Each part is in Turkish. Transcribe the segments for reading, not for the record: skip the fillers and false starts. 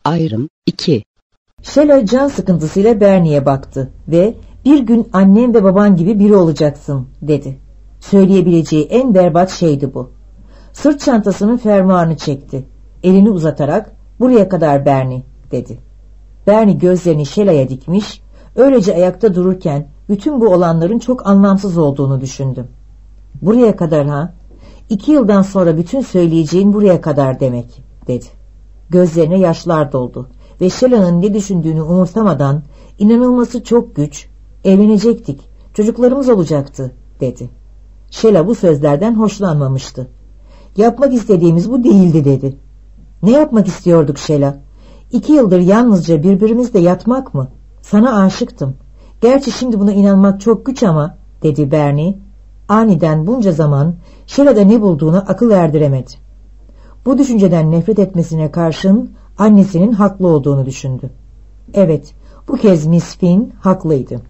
Ayrım 2. Sheila can sıkıntısıyla Bernie'ye baktı ve "Bir gün annem ve baban gibi biri olacaksın" dedi. Söyleyebileceği en berbat şeydi bu. Sırt çantasının fermuarını çekti. Elini uzatarak "Buraya kadar Bernie" dedi. Bernie gözlerini Sheila'ya dikmiş, öylece ayakta dururken bütün bu olanların çok anlamsız olduğunu düşündü. "Buraya kadar ha? 2 yıldan sonra bütün söyleyeceğin buraya kadar demek" dedi. Gözlerine yaşlar doldu ve Sheila'nın ne düşündüğünü umursamadan "İnanılması çok güç, evlenecektik, çocuklarımız olacaktı" dedi. Sheila bu sözlerden hoşlanmamıştı. "Yapmak istediğimiz bu değildi" dedi. "Ne yapmak istiyorduk Sheila? 2 yıldır yalnızca birbirimizle yatmak mı? Sana aşıktım. Gerçi şimdi buna inanmak çok güç ama" dedi Bernie. Aniden bunca zaman Sheila'da ne bulduğunu akıl erdiremedi. Bu düşünceden nefret etmesine karşın annesinin haklı olduğunu düşündü. Evet, bu kez Miss Finn haklıydı.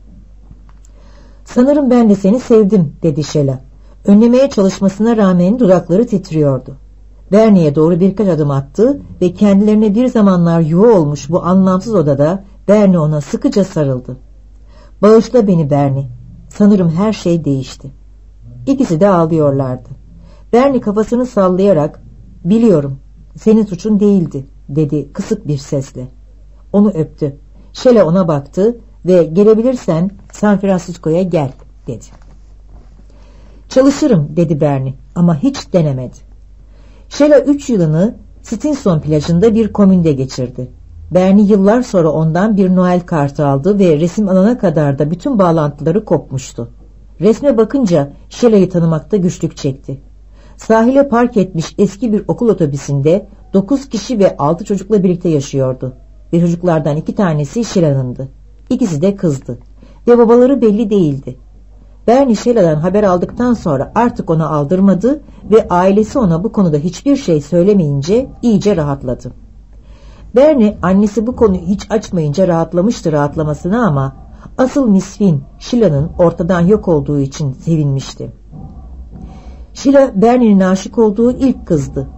"Sanırım ben de seni sevdim" dedi Sheila. Önlemeye çalışmasına rağmen dudakları titriyordu. Bernie'ye doğru birkaç adım attı ve kendilerine bir zamanlar yuva olmuş bu anlamsız odada Bernie ona sıkıca sarıldı. "Bağışla beni Bernie. Sanırım her şey değişti." İkisi de ağlıyorlardı. Bernie kafasını sallayarak "Biliyorum, senin suçun değildi" dedi kısık bir sesle. Onu öptü. Sheila ona baktı ve "Gelebilirsen San Francisco'ya gel" dedi. "Çalışırım" dedi Bernie ama hiç denemedi. Sheila 3 yılını Stinson plajında bir komünde geçirdi. Bernie yıllar sonra ondan bir Noel kartı aldı ve resim alana kadar da bütün bağlantıları kopmuştu. Resme bakınca Sheila'yı tanımakta güçlük çekti. Sahile park etmiş eski bir okul otobüsünde 9 kişi ve 6 çocukla birlikte yaşıyordu. Ve çocuklardan 2 tanesi Sheila'nındı. İkisi de kızdı ve babaları belli değildi. Bernie Sheila'dan haber aldıktan sonra artık ona aldırmadı ve ailesi ona bu konuda hiçbir şey söylemeyince iyice rahatladı. Bernie annesi bu konuyu hiç açmayınca rahatlamıştı rahatlamasına ama asıl Miss Finn Sheila'nın ortadan yok olduğu için sevinmişti. Sheila Bernie'nin aşık olduğu ilk kızdı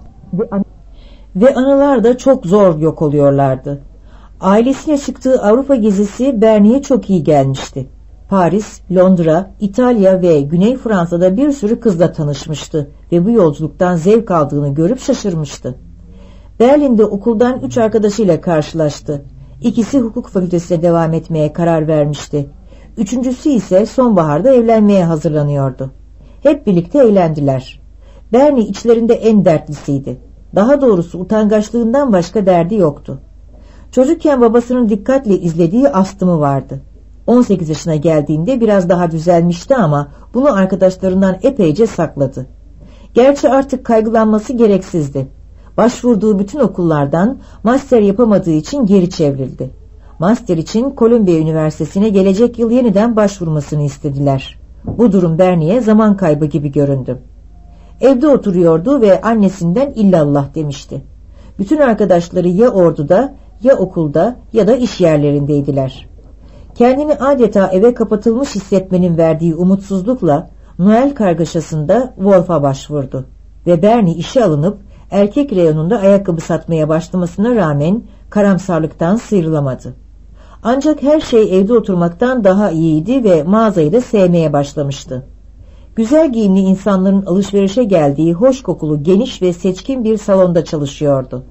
ve anılar da çok zor yok oluyorlardı. Ailesiyle çıktığı Avrupa gezisi Bernie'ye çok iyi gelmişti. Paris, Londra, İtalya ve Güney Fransa'da bir sürü kızla tanışmıştı ve bu yolculuktan zevk aldığını görüp şaşırmıştı. Berlin'de okuldan 3 arkadaşıyla karşılaştı. İkisi hukuk fakültesine devam etmeye karar vermişti. Üçüncüsü ise sonbaharda evlenmeye hazırlanıyordu. Hep birlikte eğlendiler. Bernie içlerinde en dertlisiydi. Daha doğrusu utangaçlığından başka derdi yoktu. Çocukken babasının dikkatle izlediği astımı vardı. 18 yaşına geldiğinde biraz daha düzelmişti ama bunu arkadaşlarından epeyce sakladı. Gerçi artık kaygılanması gereksizdi. Başvurduğu bütün okullardan master yapamadığı için geri çevrildi. Master için Columbia Üniversitesi'ne gelecek yıl yeniden başvurmasını istediler. Bu durum Bernie'ye zaman kaybı gibi göründü. Evde oturuyordu ve annesinden illallah demişti. Bütün arkadaşları ya orduda, ya okulda ya da iş yerlerindeydiler. Kendini adeta eve kapatılmış hissetmenin verdiği umutsuzlukla Noel kargaşasında Wolf'a başvurdu ve Bernie işe alınıp erkek reyonunda ayakkabı satmaya başlamasına rağmen karamsarlıktan sıyrılamadı. Ancak her şey evde oturmaktan daha iyiydi ve mağazayı da sevmeye başlamıştı. Güzel giyimli insanların alışverişe geldiği hoş kokulu geniş ve seçkin bir salonda çalışıyordu.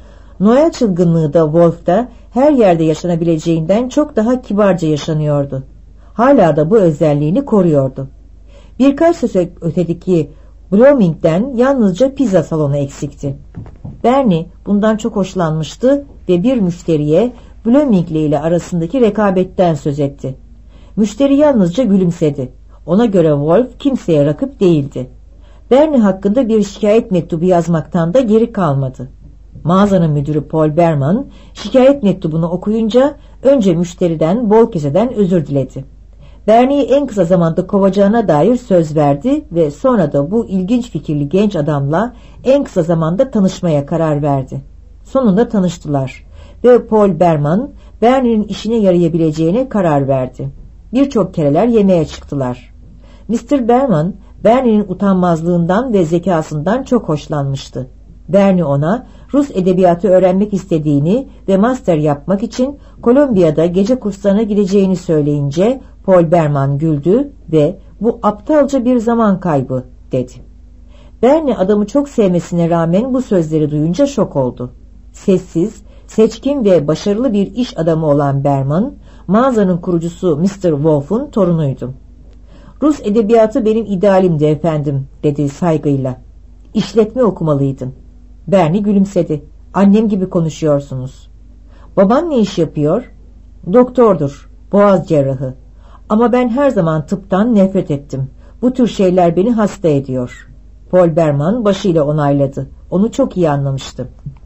Noel çılgınlığı da Wolf'ta her yerde yaşanabileceğinden çok daha kibarca yaşanıyordu. Hala da bu özelliğini koruyordu. Birkaç söz ötedeki Blooming'den yalnızca pizza salonu eksikti. Bernie bundan çok hoşlanmıştı ve bir müşteriye Blooming'le ile arasındaki rekabetten söz etti. Müşteri yalnızca gülümsedi. Ona göre Wolf kimseye rakip değildi. Bernie hakkında bir şikayet mektubu yazmaktan da geri kalmadı. Mağazanın müdürü Paul Berman şikayet mektubunu okuyunca önce müşteriden bol keseden özür diledi. Bernie'yi en kısa zamanda kovacağına dair söz verdi ve sonra da bu ilginç fikirli genç adamla en kısa zamanda tanışmaya karar verdi. Sonunda tanıştılar ve Paul Berman Bernie'nin işine yarayabileceğine karar verdi. Birçok kereler yemeğe çıktılar. Mr. Berman Bernie'nin utanmazlığından ve zekasından çok hoşlanmıştı. Bernie ona Rus edebiyatı öğrenmek istediğini ve master yapmak için Kolombiya'da gece kurslarına gideceğini söyleyince Paul Berman güldü ve "Bu aptalca bir zaman kaybı," dedi. Bernie adamı çok sevmesine rağmen bu sözleri duyunca şok oldu. Sessiz, seçkin ve başarılı bir iş adamı olan Berman, mağazanın kurucusu Mr. Wolf'un torunuydu. "Rus edebiyatı benim idealimdi efendim," dedi saygıyla. "İşletme okumalıydın." Bernie gülümsedi. "Annem gibi konuşuyorsunuz." "Baban ne iş yapıyor?" "Doktordur, boğaz cerrahı. Ama ben her zaman tıptan nefret ettim. Bu tür şeyler beni hasta ediyor." Paul Berman başıyla onayladı. Onu çok iyi anlamıştı.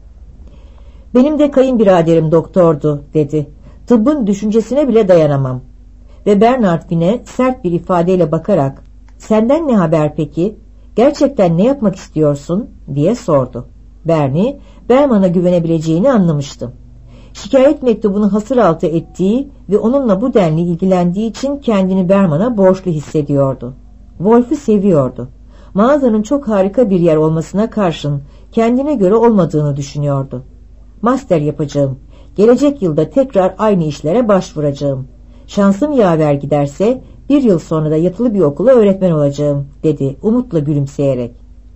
"Benim de kayınbiraderim doktordu," dedi. "Tıbbın düşüncesine bile dayanamam." Ve Bernard Finn'e sert bir ifadeyle bakarak "Senden ne haber peki? Gerçekten ne yapmak istiyorsun?" diye sordu. Bernie, Berman'a güvenebileceğini anlamıştı. Şikayet mektubunu hasıraltı ettiği ve onunla bu denli ilgilendiği için kendini Berman'a borçlu hissediyordu. Wolf'u seviyordu. Mağazanın çok harika bir yer olmasına karşın kendine göre olmadığını düşünüyordu. "Master yapacağım. Gelecek yılda tekrar aynı işlere başvuracağım. Şansım yaver giderse 1 yıl sonra da yatılı bir okula öğretmen olacağım," dedi umutla gülümseyerek.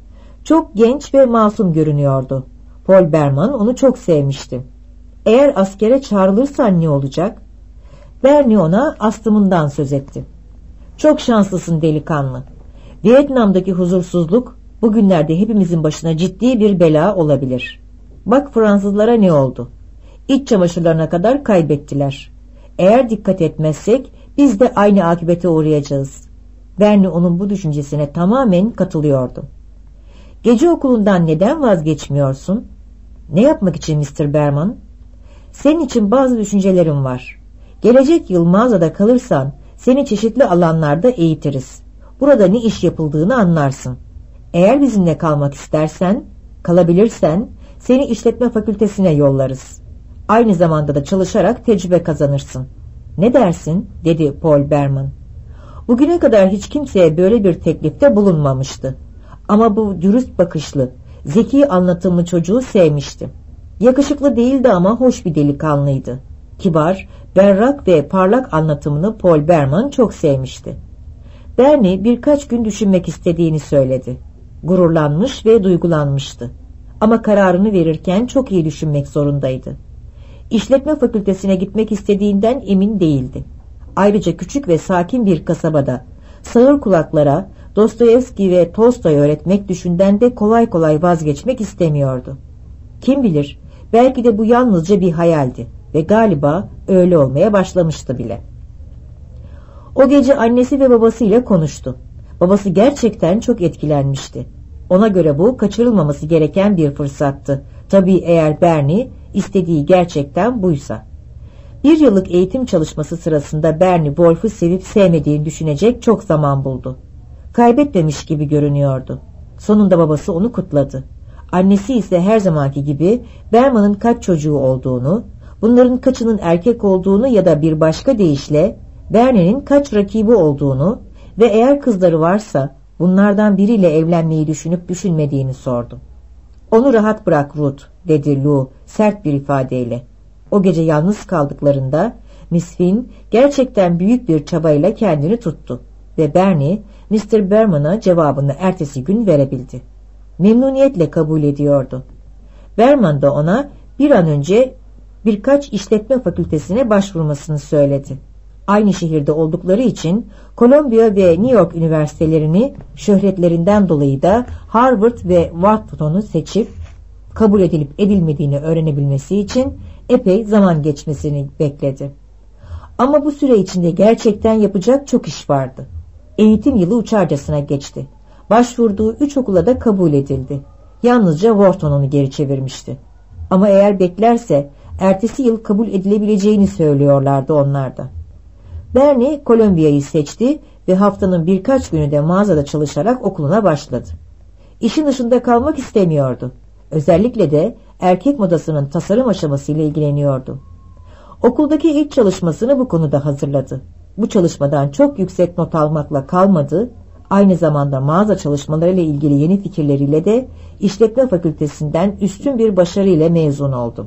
Çok genç ve masum görünüyordu. Paul Berman onu çok sevmişti. "Eğer askere çağrılırsan ne olacak?" Bernie ona astımından söz etti. "Çok şanslısın delikanlı. Vietnam'daki huzursuzluk bugünlerde hepimizin başına ciddi bir bela olabilir. Bak Fransızlara ne oldu? İç çamaşırlarına kadar kaybettiler. Eğer dikkat etmezsek biz de aynı akıbete uğrayacağız." Bernie onun bu düşüncesine tamamen katılıyordu. "Gece okulundan neden vazgeçmiyorsun?" "Ne yapmak için Mr. Berman?" "Senin için bazı düşüncelerim var. Gelecek yıl mağazada kalırsan seni çeşitli alanlarda eğitiriz. Burada ne iş yapıldığını anlarsın. Eğer bizimle kalmak istersen, kalabilirsen seni işletme fakültesine yollarız. Aynı zamanda da çalışarak tecrübe kazanırsın. Ne dersin?" dedi Paul Berman. Bugüne kadar hiç kimseye böyle bir teklifte bulunmamıştı. Ama bu dürüst bakışlı, zeki anlatımlı çocuğu sevmişti. Yakışıklı değildi ama hoş bir delikanlıydı. Kibar, berrak ve parlak anlatımını Paul Berman çok sevmişti. Bernie birkaç gün düşünmek istediğini söyledi. Gururlanmış ve duygulanmıştı. Ama kararını verirken çok iyi düşünmek zorundaydı. İşletme fakültesine gitmek istediğinden emin değildi. Ayrıca küçük ve sakin bir kasabada sağır kulaklara Dostoyevski ve Tolstoy öğretmek düşünden de kolay kolay vazgeçmek istemiyordu. Kim bilir, belki de bu yalnızca bir hayaldi ve galiba öyle olmaya başlamıştı bile. O gece annesi ve babasıyla konuştu. Babası gerçekten çok etkilenmişti. Ona göre bu kaçırılmaması gereken bir fırsattı. Tabii eğer Bernie istediği gerçekten buysa. 1 yıllık eğitim çalışması sırasında Bernie Wolf'u sevip sevmediğini düşünecek çok zaman buldu. Kaybetmemiş gibi görünüyordu. Sonunda babası onu kutladı. Annesi ise her zamanki gibi Berman'ın kaç çocuğu olduğunu, bunların kaçının erkek olduğunu ya da bir başka deyişle Bernie'nin kaç rakibi olduğunu ve eğer kızları varsa bunlardan biriyle evlenmeyi düşünüp düşünmediğini sordu. "Onu rahat bırak Ruth," dedi Lou sert bir ifadeyle. O gece yalnız kaldıklarında Miss Finn gerçekten büyük bir çabayla kendini tuttu ve Bernie Mr. Berman'a cevabını ertesi gün verebildi. Memnuniyetle kabul ediyordu. Berman da ona bir an önce birkaç işletme fakültesine başvurmasını söyledi. Aynı şehirde oldukları için Kolombiya ve New York üniversitelerini şöhretlerinden dolayı da Harvard ve Wharton'u seçip kabul edilip edilmediğini öğrenebilmesi için epey zaman geçmesini bekledi. Ama bu süre içinde gerçekten yapacak çok iş vardı. Eğitim yılı uçarcasına geçti. Başvurduğu 3 okula da kabul edildi. Yalnızca Wharton onu geri çevirmişti. Ama eğer beklerse ertesi yıl kabul edilebileceğini söylüyorlardı onlar da. Bernie Kolombiya'yı seçti ve haftanın birkaç günü de mağazada çalışarak okuluna başladı. İşin dışında kalmak istemiyordu. Özellikle de erkek modasının tasarım aşamasıyla ilgileniyordu. Okuldaki ilk çalışmasını bu konuda hazırladı. Bu çalışmadan çok yüksek not almakla kalmadı, Aynı zamanda mağaza çalışmalarıyla ilgili yeni fikirleriyle de işletme fakültesinden üstün bir başarıyla mezun oldu.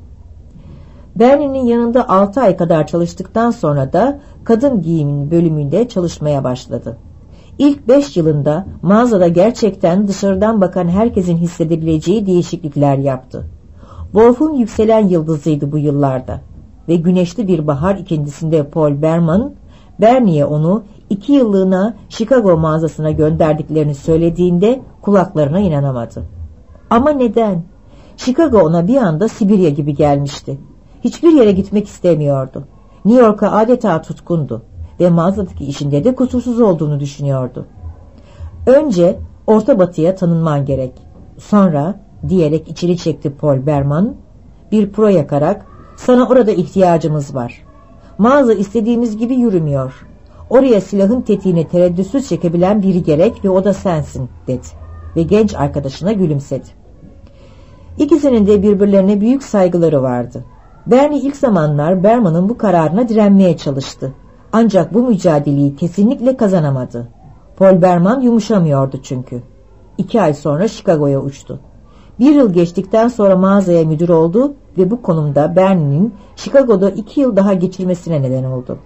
Bernie'nin yanında 6 ay kadar çalıştıktan sonra da kadın giyimin bölümünde çalışmaya başladı. İlk 5 yılında mağazada gerçekten dışarıdan bakan herkesin hissedebileceği değişiklikler yaptı. Wolf'un yükselen yıldızıydı bu yıllarda ve güneşli bir bahar ikindisinde Paul Berman, Bernie'ye onu 2 yıllığına Chicago mağazasına gönderdiklerini söylediğinde kulaklarına inanamadı. Ama neden? Chicago ona bir anda Sibirya gibi gelmişti. Hiçbir yere gitmek istemiyordu. New York'a adeta tutkundu ve mağazadaki işinde de kusursuz olduğunu düşünüyordu. Önce Orta Batı'ya tanınman gerek. Sonra diyerek içeri çekti Paul Berman, bir pro yakarak, sana orada ihtiyacımız var. Mağaza istediğimiz gibi yürümüyor. Oraya silahın tetiğini tereddütsüz çekebilen biri gerek ve o da sensin, dedi ve genç arkadaşına gülümsedi. İkisinin de birbirlerine büyük saygıları vardı. Bernie ilk zamanlar Berman'ın bu kararına direnmeye çalıştı. Ancak bu mücadeleyi kesinlikle kazanamadı. Paul Berman yumuşamıyordu çünkü. 2 ay sonra Chicago'ya uçtu. 1 yıl geçtikten sonra mağazaya müdür oldu ve bu konumda Bernie'nin Chicago'da 2 yıl daha geçirmesine neden oldu.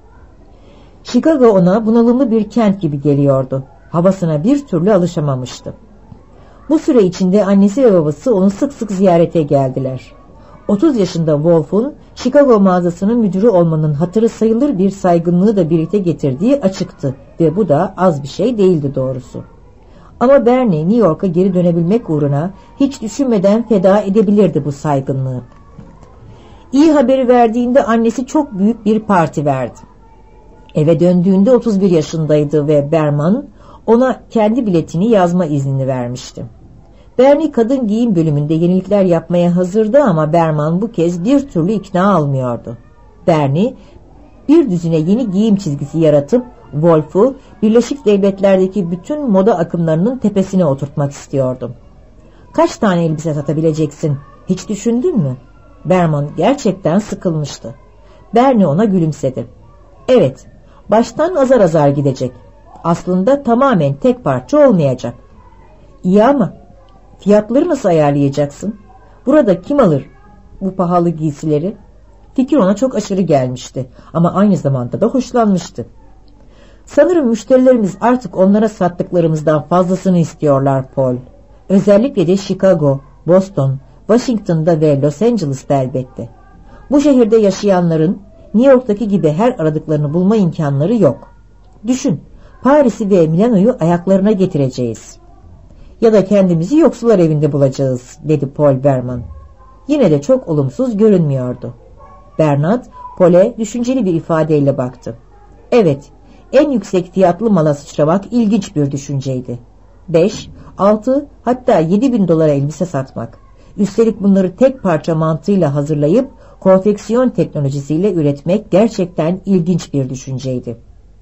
Chicago ona bunalımlı bir kent gibi geliyordu. Havasına bir türlü alışamamıştı. Bu süre içinde annesi ve babası onu sık sık ziyarete geldiler. 30 yaşında Wolf'un Chicago mağazasının müdürü olmanın hatırı sayılır bir saygınlığı da birlikte getirdiği açıktı ve bu da az bir şey değildi doğrusu. Ama Bernie New York'a geri dönebilmek uğruna hiç düşünmeden feda edebilirdi bu saygınlığı. İyi haberi verdiğinde annesi çok büyük bir parti verdi. Eve döndüğünde 31 yaşındaydı ve Berman ona kendi biletini yazma iznini vermişti. Bernie kadın giyim bölümünde yenilikler yapmaya hazırdı ama Berman bu kez bir türlü ikna almıyordu. Bernie bir düzine yeni giyim çizgisi yaratıp Wolf'u Birleşik Devletler'deki bütün moda akımlarının tepesine oturtmak istiyordu. Kaç tane elbise satabileceksin? Hiç düşündün mü? Berman gerçekten sıkılmıştı. Bernie ona gülümsedi. Evet, baştan azar azar gidecek. Aslında tamamen tek parça olmayacak. İyi ama fiyatları nasıl ayarlayacaksın? Burada kim alır bu pahalı giysileri? Fikir ona çok aşırı gelmişti ama aynı zamanda da hoşlanmıştı. Sanırım müşterilerimiz artık onlara sattıklarımızdan fazlasını istiyorlar Paul. Özellikle de Chicago, Boston, Washington'da ve Los Angeles'ta elbette. Bu şehirde yaşayanların New York'taki gibi her aradıklarını bulma imkanları yok. Düşün, Paris'i ve Milano'yu ayaklarına getireceğiz. Ya da kendimizi yoksullar evinde bulacağız, dedi Paul Berman. Yine de çok olumsuz görünmüyordu. Bernard, Paul'e düşünceli bir ifadeyle baktı. Evet, en yüksek fiyatlı mala sıçramak ilginç bir düşünceydi. 5, 6, hatta 7.000 dolara elbise satmak. Üstelik bunları tek parça mantığıyla hazırlayıp konfeksiyon teknolojisiyle üretmek gerçekten ilginç bir düşünceydi.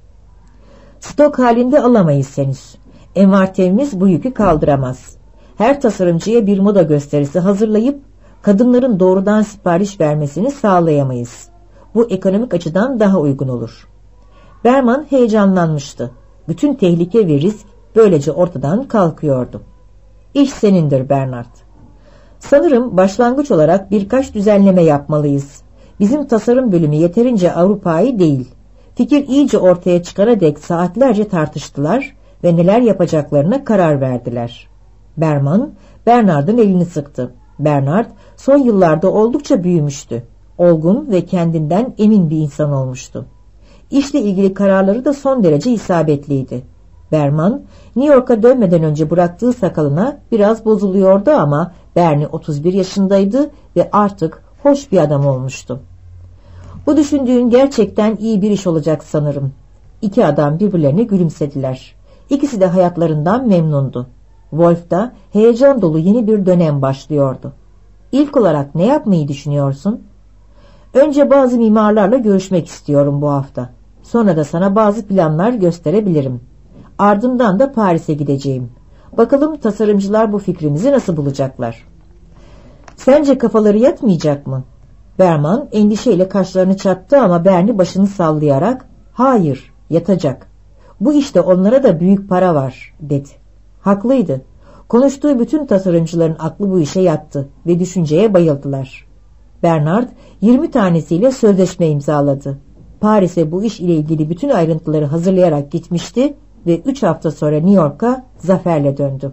Stok halinde alamayız henüz. Envanterimiz bu yükü kaldıramaz. Her tasarımcıya bir moda gösterisi hazırlayıp kadınların doğrudan sipariş vermesini sağlayamayız. Bu ekonomik açıdan daha uygun olur. Berman heyecanlanmıştı. Bütün tehlike ve risk böylece ortadan kalkıyordu. İş senindir Bernard. Sanırım başlangıç olarak birkaç düzenleme yapmalıyız. Bizim tasarım bölümü yeterince Avrupa'yı değil. Fikir iyice ortaya çıkana dek saatlerce tartıştılar ve neler yapacaklarına karar verdiler. Berman, Bernard'ın elini sıktı. Bernard son yıllarda oldukça büyümüştü. Olgun ve kendinden emin bir insan olmuştu. İşle ilgili kararları da son derece isabetliydi. Berman, New York'a dönmeden önce bıraktığı sakalına biraz bozuluyordu ama Bernie 31 yaşındaydı ve artık hoş bir adam olmuştu. Bu düşündüğün gerçekten iyi bir iş olacak sanırım. İki adam birbirlerine gülümsediler. İkisi de hayatlarından memnundu. Wolf da heyecan dolu yeni bir dönem başlıyordu. İlk olarak ne yapmayı düşünüyorsun? Önce bazı mimarlarla görüşmek istiyorum bu hafta. Sonra da sana bazı planlar gösterebilirim. Ardından da Paris'e gideceğim. Bakalım tasarımcılar bu fikrimizi nasıl bulacaklar? Sence kafaları yatmayacak mı? Berman endişeyle kaşlarını çattı ama Bernie başını sallayarak hayır, yatacak. Bu işte onlara da büyük para var, dedi. Haklıydı. Konuştuğu bütün tasarımcıların aklı bu işe yattı ve düşünceye bayıldılar. Bernard 20 tanesiyle sözleşme imzaladı. Paris'e bu iş ile ilgili bütün ayrıntıları hazırlayarak gitmişti ve 3 hafta sonra New York'a zaferle döndü.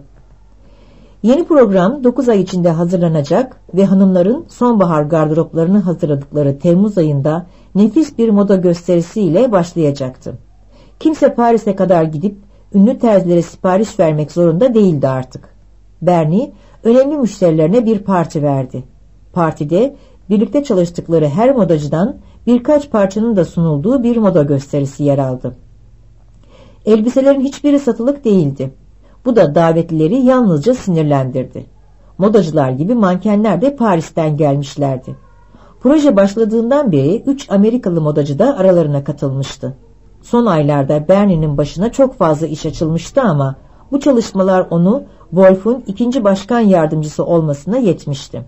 Yeni program 9 ay içinde hazırlanacak ve hanımların sonbahar gardıroplarını hazırladıkları Temmuz ayında nefis bir moda gösterisiyle başlayacaktı. Kimse Paris'e kadar gidip ünlü terzilere sipariş vermek zorunda değildi artık. Bernie önemli müşterilerine bir parti verdi. Partide birlikte çalıştıkları her modacıdan birkaç parçanın da sunulduğu bir moda gösterisi yer aldı. Elbiselerin hiçbiri satılık değildi. Bu da davetlileri yalnızca sinirlendirdi. Modacılar gibi mankenler de Paris'ten gelmişlerdi. Proje başladığından beri 3 Amerikalı modacı da aralarına katılmıştı. Son aylarda Bernie'nin başına çok fazla iş açılmıştı ama bu çalışmalar onu Wolf'un 2. başkan yardımcısı olmasına yetmişti.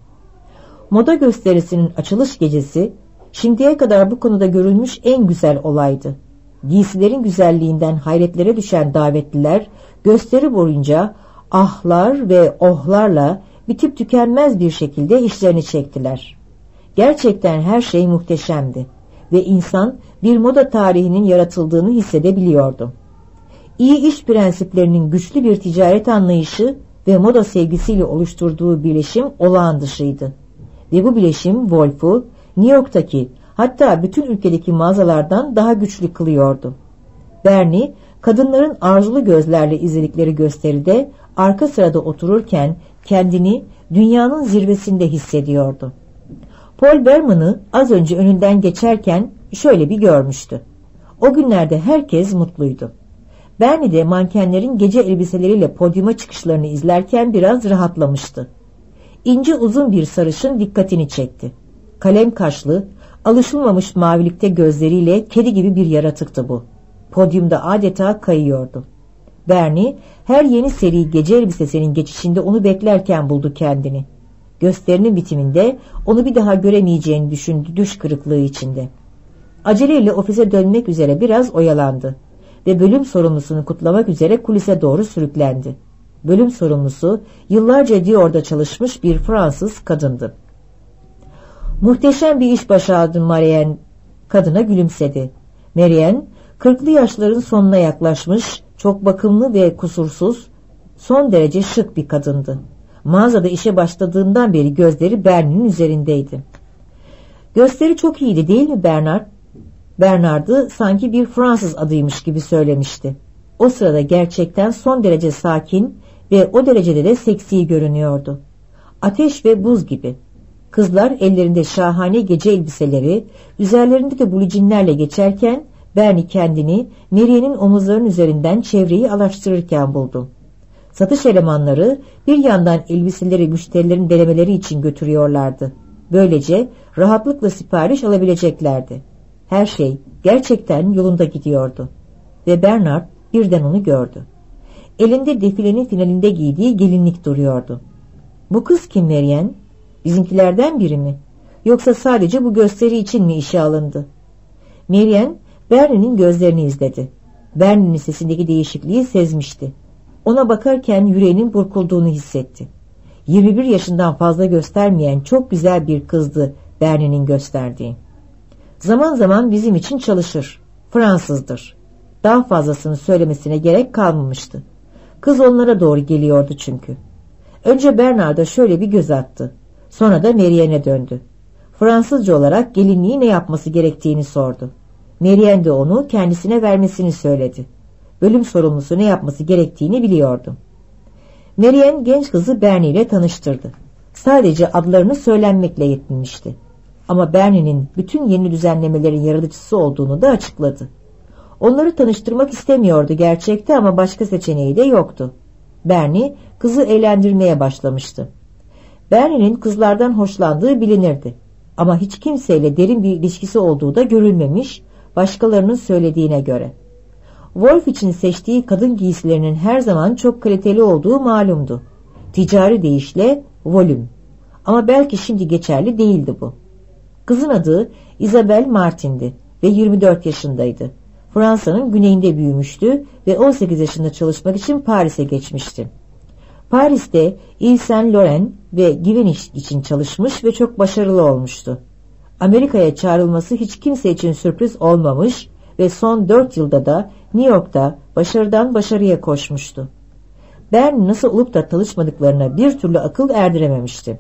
Moda gösterisinin açılış gecesi şimdiye kadar bu konuda görülmüş en güzel olaydı. Giysilerin güzelliğinden hayretlere düşen davetliler gösteri boyunca ahlar ve ohlarla bitip tükenmez bir şekilde işlerini çektiler. Gerçekten her şey muhteşemdi ve insan bir moda tarihinin yaratıldığını hissedebiliyordu. İyi iş prensiplerinin güçlü bir ticaret anlayışı ve moda sevgisiyle oluşturduğu birleşim olağan dışıydı. Ve bu birleşim Wolf'u New York'taki hatta bütün ülkedeki mağazalardan daha güçlü kılıyordu. Bernie, kadınların arzulu gözlerle izledikleri gösteride arka sırada otururken kendini dünyanın zirvesinde hissediyordu. Paul Berman'ı az önce önünden geçerken şöyle bir görmüştü. O günlerde herkes mutluydu. Bernie de mankenlerin gece elbiseleriyle podyuma çıkışlarını izlerken biraz rahatlamıştı. İnce uzun bir sarışın dikkatini çekti. Kalem kaşlı, alışılmamış mavilikte gözleriyle kedi gibi bir yaratıktı bu. Podyumda adeta kayıyordu. Bernie her yeni seri gece elbisesinin geçişinde onu beklerken buldu kendini. Gösterinin bitiminde onu bir daha göremeyeceğini düşündü düş kırıklığı içinde. Aceleyle ofise dönmek üzere biraz oyalandı ve bölüm sorumlusunu kutlamak üzere kulise doğru sürüklendi. Bölüm sorumlusu yıllarca Dior'da çalışmış bir Fransız kadındı. Muhteşem bir iş başardın Marianne, kadına gülümsedi. Marianne 40'lı yaşların sonuna yaklaşmış, çok bakımlı ve kusursuz, son derece şık bir kadındı. Mağazada işe başladığından beri gözleri Bernie'nin üzerindeydi. Gösteri çok iyiydi değil mi Bernard? Bernard'ı sanki bir Fransız adıymış gibi söylemişti. O sırada gerçekten son derece sakin ve o derecede de seksi görünüyordu. Ateş ve buz gibi. Kızlar ellerinde şahane gece elbiseleri, üzerlerinde de bulicinlerle geçerken Bernie kendini Marianne'in omuzlarının üzerinden çevreyi alaştırırken buldu. Satış elemanları bir yandan elbiseleri müşterilerin denemeleri için götürüyorlardı. Böylece rahatlıkla sipariş alabileceklerdi. Her şey gerçekten yolunda gidiyordu. Ve Bernard birden onu gördü. Elinde defilenin finalinde giydiği gelinlik duruyordu. Bu kız kim Marianne? Bizimkilerden biri mi? Yoksa sadece bu gösteri için mi işe alındı? Marianne Bernie'nin gözlerini izledi. Bernie'nin sesindeki değişikliği sezmişti. Ona bakarken yüreğinin burkulduğunu hissetti. 21 yaşından fazla göstermeyen çok güzel bir kızdı Bernie'nin gösterdiği. Zaman zaman bizim için çalışır. Fransızdır. Daha fazlasını söylemesine gerek kalmamıştı. Kız onlara doğru geliyordu çünkü. Önce Bernard'a şöyle bir göz attı. Sonra da Marianne'e döndü. Fransızca olarak gelinliği ne yapması gerektiğini sordu. Marianne de onu kendisine vermesini söyledi. Bölüm sorumlusu ne yapması gerektiğini biliyordu. Marianne genç kızı Bernie ile tanıştırdı. Sadece adlarını söylenmekle yetinmişti. Ama Bernie'nin bütün yeni düzenlemelerin yaratıcısı olduğunu da açıkladı. Onları tanıştırmak istemiyordu gerçekte ama başka seçeneği de yoktu. Bernie kızı eğlendirmeye başlamıştı. Bernie'nin kızlardan hoşlandığı bilinirdi. Ama hiç kimseyle derin bir ilişkisi olduğu da görülmemiş, başkalarının söylediğine göre. Wolf için seçtiği kadın giysilerinin her zaman çok kaliteli olduğu malumdu. Ticari deyişle volüm. Ama belki şimdi geçerli değildi bu. Kızın adı Isabelle Martin'di ve 24 yaşındaydı. Fransa'nın güneyinde büyümüştü ve 18 yaşında çalışmak için Paris'e geçmişti. Paris'te Yves Saint Laurent ve Givenchy için çalışmış ve çok başarılı olmuştu. Amerika'ya çağrılması hiç kimse için sürpriz olmamış ve son 4 yılda da New York'ta başarıdan başarıya koşmuştu. Bernie nasıl olup da tanışmadıklarına bir türlü akıl erdirememişti.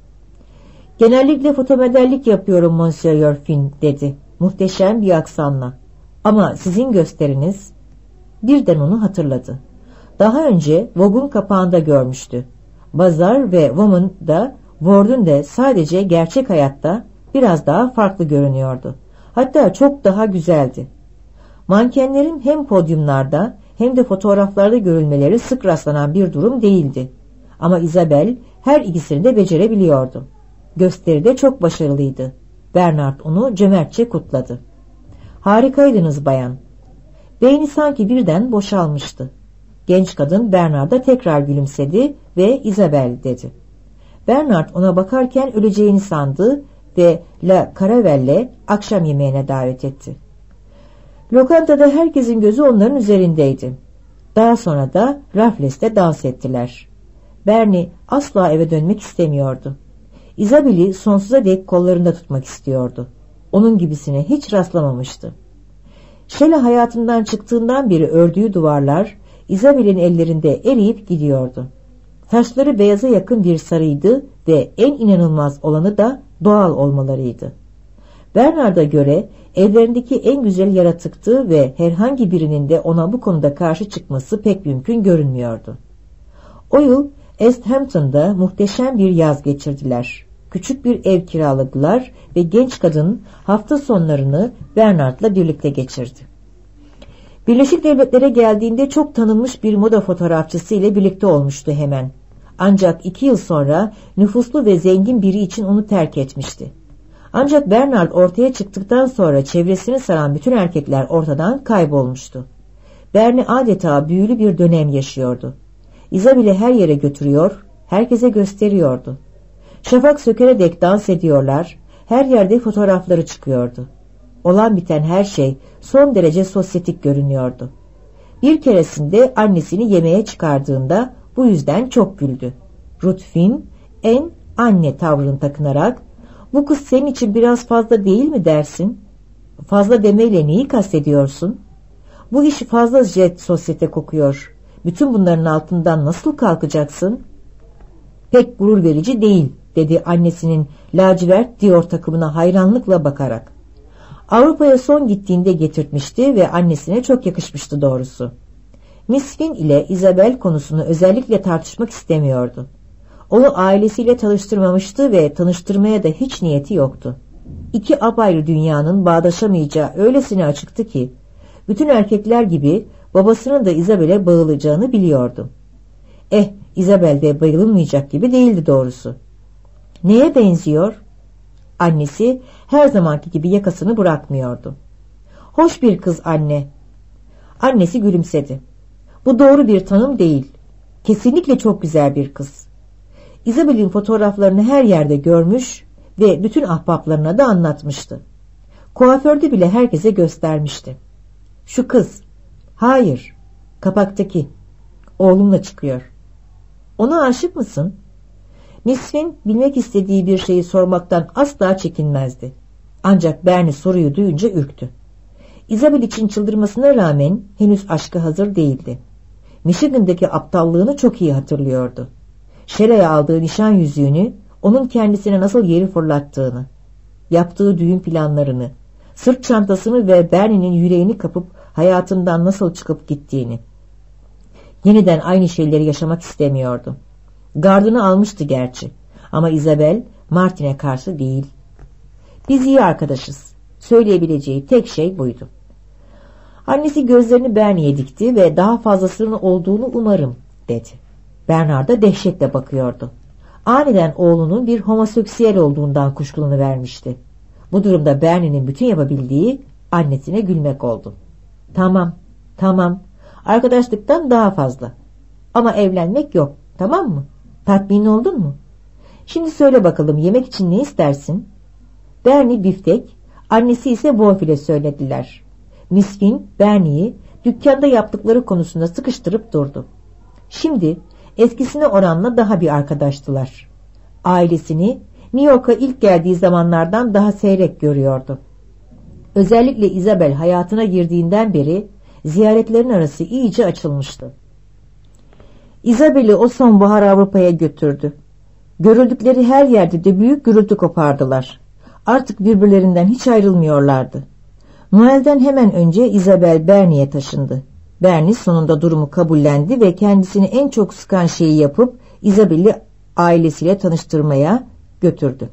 "Genellikle fotomodellik yapıyorum Monsieur Finn," dedi muhteşem bir aksanla. "Ama sizin gösteriniz..." Birden onu hatırladı. Daha önce Vogue'un kapağında görmüştü. Bazar ve Woman'da, Ward'un da sadece gerçek hayatta biraz daha farklı görünüyordu. Hatta çok daha güzeldi. Mankenlerin hem podyumlarda hem de fotoğraflarda görülmeleri sık rastlanan bir durum değildi. Ama Isabel her ikisini de becerebiliyordu. Gösteride çok başarılıydı. Bernard onu cömertçe kutladı. "Harikaydınız bayan." Beyni sanki birden boşalmıştı. Genç kadın Bernard'a tekrar gülümsedi ve "Isabel," dedi. Bernard ona bakarken öleceğini sandı ve La Caravelle akşam yemeğine davet etti. Lokantada herkesin gözü onların üzerindeydi. Daha sonra da Raffles'te dans ettiler. Bernie asla eve dönmek istemiyordu. Isabel'i sonsuza dek kollarında tutmak istiyordu. Onun gibisine hiç rastlamamıştı. Sheila hayatından çıktığından beri ördüğü duvarlar Isabel'in ellerinde eriyip gidiyordu. Saçları beyaza yakın bir sarıydı ve en inanılmaz olanı da doğal olmalarıydı. Bernard'a göre evlerindeki en güzel yaratıktı ve herhangi birinin de ona bu konuda karşı çıkması pek mümkün görünmüyordu. O yıl East Hampton'da muhteşem bir yaz geçirdiler. Küçük bir ev kiraladılar ve genç kadın hafta sonlarını Bernard'la birlikte geçirdi. Birleşik Devletlere geldiğinde çok tanınmış bir moda fotoğrafçısı ile birlikte olmuştu hemen. Ancak 2 yıl sonra nüfuslu ve zengin biri için onu terk etmişti. Ancak Bernard ortaya çıktıktan sonra çevresini saran bütün erkekler ortadan kaybolmuştu. Bernie adeta büyülü bir dönem yaşıyordu. Isabel'i her yere götürüyor, herkese gösteriyordu. Şafak sökene dek dans ediyorlar, her yerde fotoğrafları çıkıyordu. Olan biten her şey son derece sosyetik görünüyordu. Bir keresinde annesini yemeğe çıkardığında bu yüzden çok güldü. Ruth Finn en anne tavrını takınarak "Bu kız senin için biraz fazla değil mi dersin? Fazla demeyle neyi kastediyorsun? Bu iş fazla jet sosyete kokuyor. Bütün bunların altından nasıl kalkacaksın?" "Pek gurur verici değil," dedi annesinin lacivert Dior takımına hayranlıkla bakarak. Avrupa'ya son gittiğinde getirtmişti ve annesine çok yakışmıştı doğrusu. Miss Finn ile Isabel konusunu özellikle tartışmak istemiyordu. Onu ailesiyle tanıştırmamıştı ve tanıştırmaya da hiç niyeti yoktu. İki apayrı dünyanın bağdaşamayacağı öylesine açıktı ki, bütün erkekler gibi babasının da Isabel'e bağılacağını biliyordu. Isabel de bayılmayacak gibi değildi doğrusu. Neye benziyor? Annesi her zamanki gibi yakasını bırakmıyordu. "Hoş bir kız anne." Annesi gülümsedi. "Bu doğru bir tanım değil. Kesinlikle çok güzel bir kız." Isabel'in fotoğraflarını her yerde görmüş ve bütün ahbaplarına da anlatmıştı. Kuaförde bile herkese göstermişti. "Şu kız." "Hayır, kapaktaki. Oğlumla çıkıyor." "Ona aşık mısın?" Miss Finn bilmek istediği bir şeyi sormaktan asla çekinmezdi. Ancak Bernie soruyu duyunca ürktü. Isabel için çıldırmasına rağmen henüz aşka hazır değildi. Michigan'daki aptallığını çok iyi hatırlıyordu. Sheila'ya aldığı nişan yüzüğünü, onun kendisine nasıl yeri fırlattığını, yaptığı düğün planlarını, sırt çantasını ve Bernie'nin yüreğini kapıp hayatından nasıl çıkıp gittiğini. Yeniden aynı şeyleri yaşamak istemiyordu. Gardını almıştı gerçi, ama Isabel Martin'e karşı değil. "Biz iyi arkadaşız." Söyleyebileceği tek şey buydu. Annesi gözlerini Bernie'ye dikti ve "Daha fazlasının olduğunu umarım," dedi. Bernard'a dehşetle bakıyordu. Aniden oğlunun bir homoseksüel olduğundan kuşkulanıvermişti. Bu durumda Bernie'nin bütün yapabildiği annesine gülmek oldu. Tamam, arkadaşlıktan daha fazla. Ama evlenmek yok, tamam mı? Tatmin oldun mu? Şimdi söyle bakalım, yemek için ne istersin?" Bernie biftek, annesi ise bonfile söylediler. Miss Finn, Bernie'yi dükkanda yaptıkları konusunda sıkıştırıp durdu. Şimdi eskisine oranla daha bir arkadaştılar. Ailesini New York'a ilk geldiği zamanlardan daha seyrek görüyordu. Özellikle Isabel hayatına girdiğinden beri ziyaretlerin arası iyice açılmıştı. Isabel'i o sonbahar Avrupa'ya götürdü. Görüldükleri her yerde de büyük gürültü kopardılar. Artık birbirlerinden hiç ayrılmıyorlardı. Noel'den hemen önce Isabel Bernie'ye taşındı. Bernie sonunda durumu kabullendi ve kendisini en çok sıkan şeyi yapıp Isabel'i ailesiyle tanıştırmaya götürdü.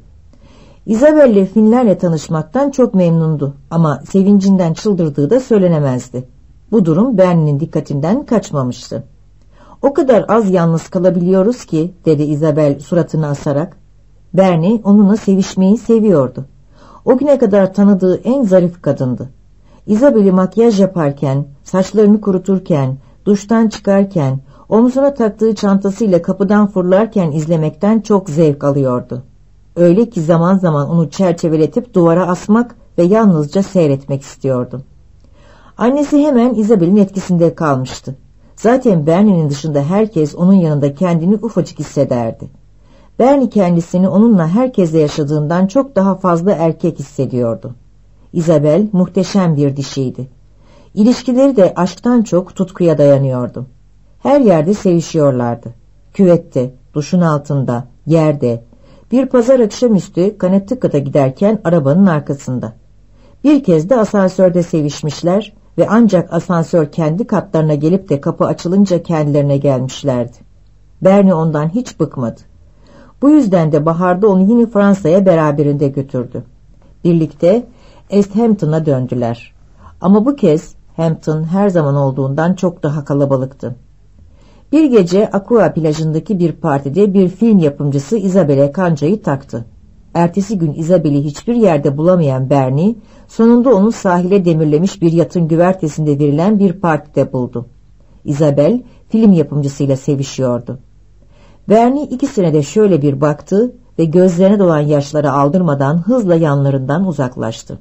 Isabel ile Finn'lerle tanışmaktan çok memnundu ama sevincinden çıldırdığı da söylenemezdi. Bu durum Bernie'nin dikkatinden kaçmamıştı. "O kadar az yalnız kalabiliyoruz ki," dedi Isabel suratını asarak. Bernie onunla sevişmeyi seviyordu. O güne kadar tanıdığı en zarif kadındı. Isabel'i makyaj yaparken, saçlarını kuruturken, duştan çıkarken, omzuna taktığı çantasıyla kapıdan fırlarken izlemekten çok zevk alıyordu. Öyle ki zaman zaman onu çerçeveletip duvara asmak ve yalnızca seyretmek istiyordu. Annesi hemen Isabel'in etkisinde kalmıştı. Zaten Bernie'nin dışında herkes onun yanında kendini ufacık hissederdi. Bernie kendisini onunla herkesle yaşadığından çok daha fazla erkek hissediyordu. Isabel muhteşem bir dişiydi. İlişkileri de aşktan çok tutkuya dayanıyordu. Her yerde sevişiyorlardı. Küvette, duşun altında, yerde, bir pazar akşamüstü Connecticut'a giderken arabanın arkasında. Bir kez de asansörde sevişmişler ve ancak asansör kendi katlarına gelip de kapı açılınca kendilerine gelmişlerdi. Bernie ondan hiç bıkmadı. Bu yüzden de baharda onu yine Fransa'ya beraberinde götürdü. Birlikte East Hampton'a döndüler. Ama bu kez Hampton her zaman olduğundan çok daha kalabalıktı. Bir gece Aqua plajındaki bir partide bir film yapımcısı Isabel'e kancayı taktı. Ertesi gün Isabel'i hiçbir yerde bulamayan Bernie, sonunda onu sahile demirlemiş bir yatın güvertesinde verilen bir partide buldu. Isabel, film yapımcısıyla sevişiyordu. Bernie ikisine de şöyle bir baktı ve gözlerine dolan yaşları aldırmadan hızla yanlarından uzaklaştı.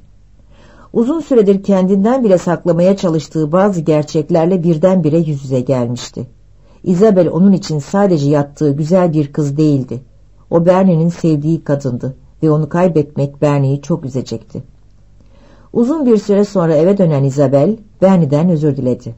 Uzun süredir kendinden bile saklamaya çalıştığı bazı gerçeklerle birdenbire yüz yüze gelmişti. Isabel onun için sadece yattığı güzel bir kız değildi. O Bernie'nin sevdiği kadındı ve onu kaybetmek Bernie'yi çok üzecekti. Uzun bir süre sonra eve dönen Isabel, Bernie'den özür diledi.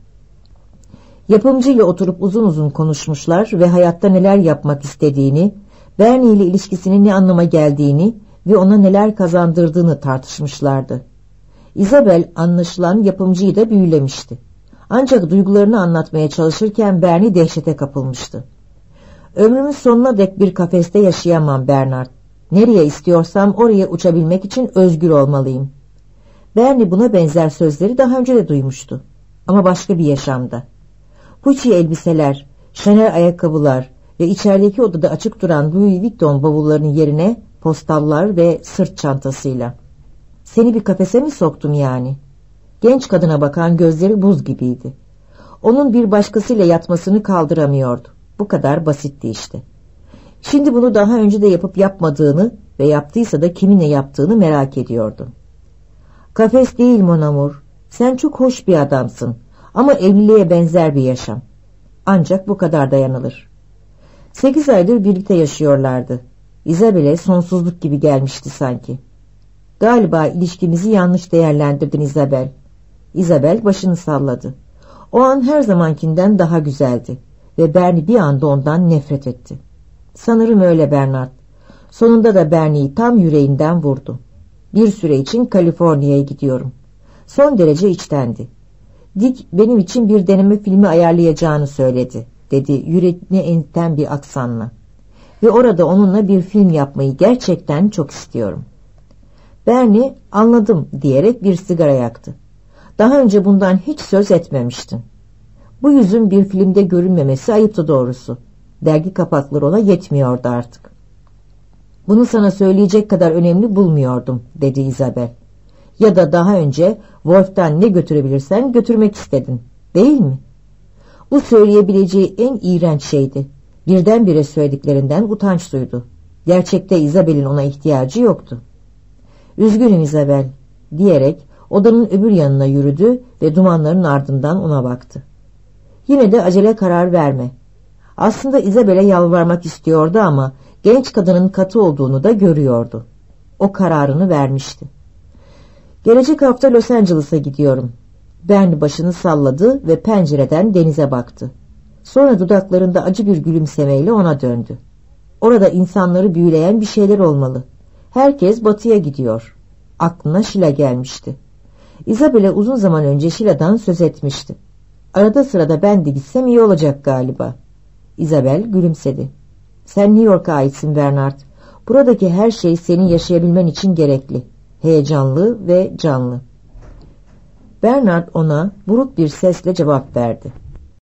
Yapımcıyla oturup uzun uzun konuşmuşlar ve hayatta neler yapmak istediğini, Bernie ile ilişkisinin ne anlama geldiğini ve ona neler kazandırdığını tartışmışlardı. Isabel anlaşılan yapımcıyı da büyülemişti. Ancak duygularını anlatmaya çalışırken Bernie dehşete kapılmıştı. "Ömrümün sonuna dek bir kafeste yaşayamam Bernard. Nereye istiyorsam oraya uçabilmek için özgür olmalıyım." Bernie buna benzer sözleri daha önce de duymuştu. Ama başka bir yaşamda. Pucci elbiseler, Chanel ayakkabılar ve içerideki odada açık duran Louis Vuitton bavullarının yerine postallar ve sırt çantasıyla. "Seni bir kafese mi soktum yani?" Genç kadına bakan gözleri buz gibiydi. Onun bir başkasıyla yatmasını kaldıramıyordu. Bu kadar basitti işte. Şimdi bunu daha önce de yapıp yapmadığını ve yaptıysa da kiminle yaptığını merak ediyordu. "Kafes değil mon amour. Sen çok hoş bir adamsın ama evliliğe benzer bir yaşam. Ancak bu kadar dayanılır." 8 aydır birlikte yaşıyorlardı. Isabel'e sonsuzluk gibi gelmişti sanki. "Galiba ilişkimizi yanlış değerlendirdin Isabel." Isabel başını salladı. O an her zamankinden daha güzeldi ve Bernie bir anda ondan nefret etti. "Sanırım öyle Bernard." Sonunda da Bernie'yi tam yüreğinden vurdu. "Bir süre için Kaliforniya'ya gidiyorum." Son derece içtendi. "Dick benim için bir deneme filmi ayarlayacağını söyledi," dedi yüreğine enten bir aksanla. "Ve orada onunla bir film yapmayı gerçekten çok istiyorum." Bernie "Anladım," diyerek bir sigara yaktı. "Daha önce bundan hiç söz etmemiştin." Bu yüzün bir filmde görünmemesi ayıptı doğrusu. Dergi kapakları ona yetmiyordu artık. "Bunu sana söyleyecek kadar önemli bulmuyordum," dedi Isabel. "Ya da daha önce Wolf'tan ne götürebilirsen götürmek istedin, değil mi?" Bu söyleyebileceği en iğrenç şeydi. Birdenbire söylediklerinden utanç duydu. Gerçekte Isabel'in ona ihtiyacı yoktu. "Üzgünüm Isabel," diyerek Odanın öbür yanına yürüdü ve dumanların ardından ona baktı. Yine de acele karar verme. Aslında Isabel'e yalvarmak istiyordu ama genç kadının katı olduğunu da görüyordu. O kararını vermişti. Gelecek hafta Los Angeles'a gidiyorum. Bernie başını salladı ve pencereden denize baktı. Sonra dudaklarında acı bir gülümsemeyle ona döndü. Orada insanları büyüleyen bir şeyler olmalı. Herkes batıya gidiyor. Aklına Sheila gelmişti. Isabel'e uzun zaman önce Sheila'dan söz etmişti. Arada sırada ben de gitsem iyi olacak galiba. Isabel gülümsedi. Sen New York'a aitsin Bernard. Buradaki her şey senin yaşayabilmen için gerekli. Heyecanlı ve canlı. Bernard ona buruk bir sesle cevap verdi.